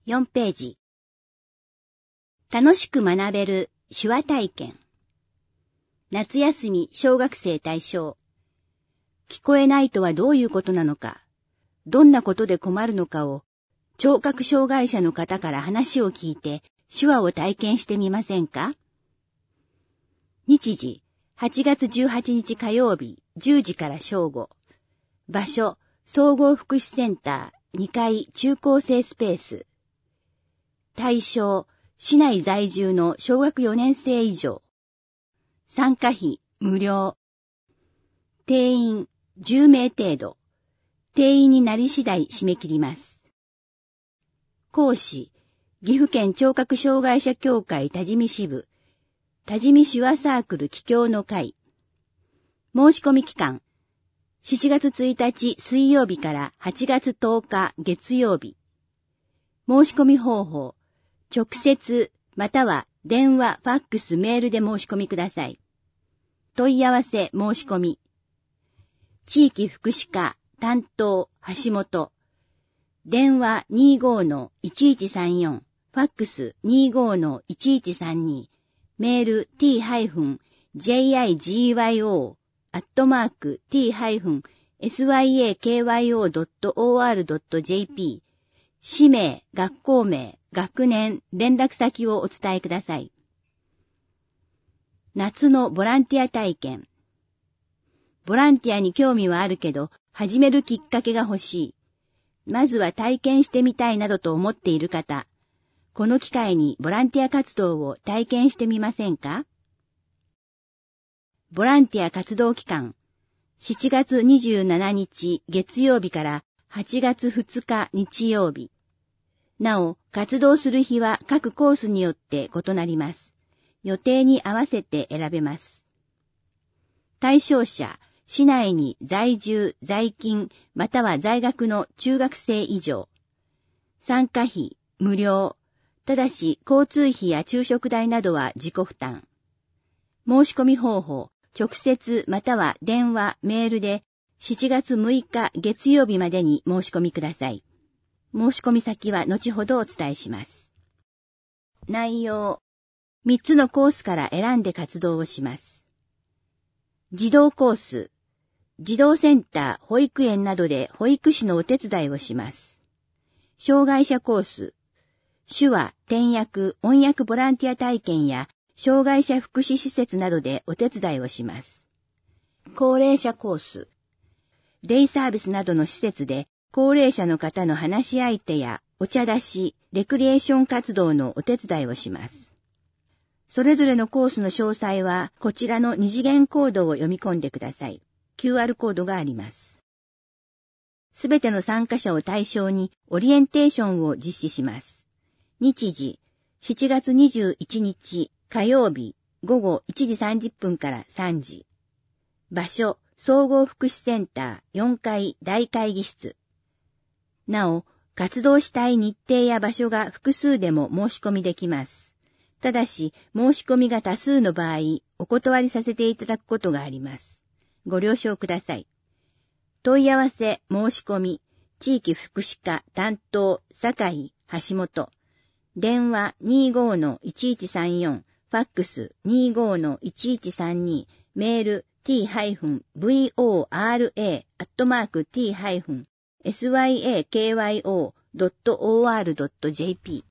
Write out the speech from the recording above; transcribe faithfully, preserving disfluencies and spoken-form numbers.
よんページ。楽しく学べる手話体験。夏休み小学生対象。聞こえないとはどういうことなのか、どんなことで困るのかを、聴覚障害者の方から話を聞いて手話を体験してみませんか？日時、はちがつじゅうはちにち火曜日じゅうじから正午。場所、総合福祉センターにかい中高生スペース。対象、市内在住の小学よねん生以上。参加費、無料。定員、じゅうめい程度。定員になり次第締め切ります。講師、岐阜県聴覚障害者協会多治見支部、多治見手話サークル帰郷の会。申し込み期間、しちがつついたち水曜日からはちがつとおか月曜日。申し込み方法、直接または電話、ファックス、メールで申し込みください。問い合わせ申し込み。地域福祉課担当橋本。電話 にじゅうごのいちいちさんよん、ファックス にじゅうごのいちいちさんに、メール t-jigyo アットマーク t-syakyo.or.jp 氏名、学校名、学年、連絡先をお伝えください。夏のボランティア体験。ボランティアに興味はあるけど、始めるきっかけが欲しい。まずは体験してみたいなどと思っている方、この機会にボランティア活動を体験してみませんか？ボランティア活動期間、しちがつにじゅうしちにち月曜日からはちがつふつか日曜日。なお、活動する日は各コースによって異なります。予定に合わせて選べます。対象者、市内に在住、在勤、または在学の中学生以上。参加費、無料。ただし、交通費や昼食代などは自己負担。申し込み方法、直接または電話、メールでしちがつむいか月曜日までに申し込みください。申し込み先は後ほどお伝えします。内容。みっつのコースから選んで活動をします。児童コース。児童センター、保育園などで保育士のお手伝いをします。障害者コース。手話、転訳、音訳ボランティア体験や障害者福祉施設などでお手伝いをします。高齢者コース。デイサービスなどの施設で高齢者の方の話し相手やお茶出し、レクリエーション活動のお手伝いをします。それぞれのコースの詳細はこちらの二次元コードを読み込んでください。キューアール コードがあります。すべての参加者を対象にオリエンテーションを実施します。日時、しちがつにじゅういちにち火曜日ごごいちじさんじゅっぷんからさんじ。場所、総合福祉センターよんかい大会議室。なお、活動したい日程や場所が複数でも申し込みできます。ただし、申し込みが多数の場合、お断りさせていただくことがあります。ご了承ください。問い合わせ、申し込み、地域福祉課担当、酒井、橋本。電話 にじゅうごのいちいちさんよん、ファックス にじゅうごのいちいちさんに、メール ティーブイオーアールエー アットマーク ティーエスワイエーケーワイオードットオーアールドットジェーピー